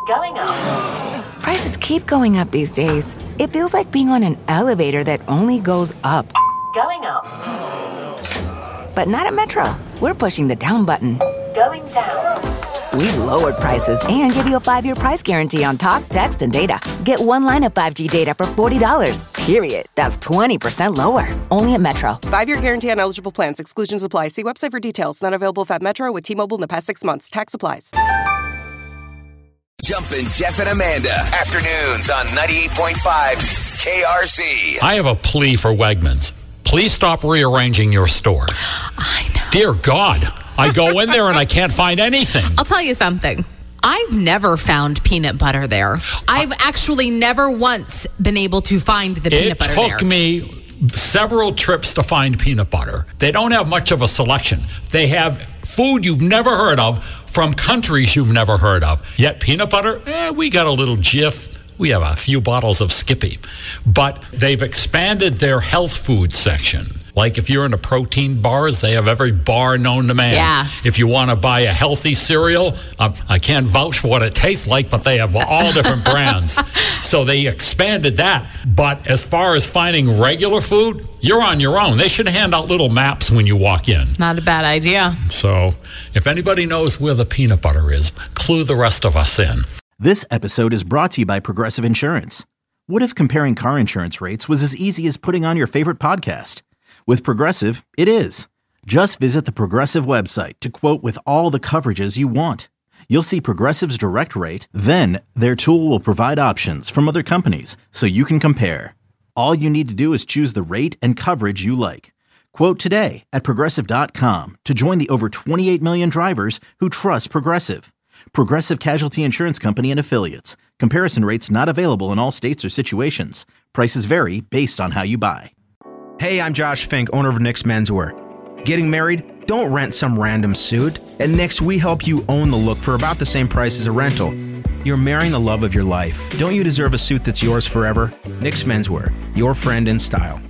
Going up. Prices keep going up these days. It feels like being on an elevator that only goes up. Going up. But not at Metro. We're pushing the down button. Going down. We've lowered prices and give you a 5-year price guarantee on talk, text, and data. Get one line of 5G data for $40, period. That's 20% lower. Only at Metro. 5-year guarantee on eligible plans. Exclusions apply. See website for details. Not available at Metro with T-Mobile in the past 6 months. Tax applies. Jumpin' Jeff and Amanda. Afternoons on 98.5 KRC. I have a plea for Wegmans. Please stop rearranging your store. I know. Dear God, I go in there and I can't find anything. I'll tell you something. I've never found peanut butter there. I've actually never once been able to find the peanut butter there. It took me several trips to find peanut butter. They don't have much of a selection. They have food you've never heard of from countries you've never heard of. Yet peanut butter, we got a little Jif. We have a few bottles of Skippy. But they've expanded their health food section. Like if you're into protein bars, they have every bar known to man. Yeah. If you want to buy a healthy cereal, I can't vouch for what it tastes like, but they have all different brands. So they expanded that. But as far as finding regular food, you're on your own. They should hand out little maps when you walk in. Not a bad idea. So if anybody knows where the peanut butter is, clue the rest of us in. This episode is brought to you by Progressive Insurance. What if comparing car insurance rates was as easy as putting on your favorite podcast? With Progressive, it is. Just visit the Progressive website to quote with all the coverages you want. You'll see Progressive's direct rate, then their tool will provide options from other companies so you can compare. All you need to do is choose the rate and coverage you like. Quote today at Progressive.com to join the over 28 million drivers who trust Progressive. Progressive Casualty Insurance Company and Affiliates. Comparison rates not available in all states or situations. Prices vary based on how you buy. Hey, I'm Josh Fink, owner of Nick's Menswear. Getting married? Don't rent some random suit. At Nick's, we help you own the look for about the same price as a rental. You're marrying the love of your life. Don't you deserve a suit that's yours forever? Nick's Menswear, your friend in style.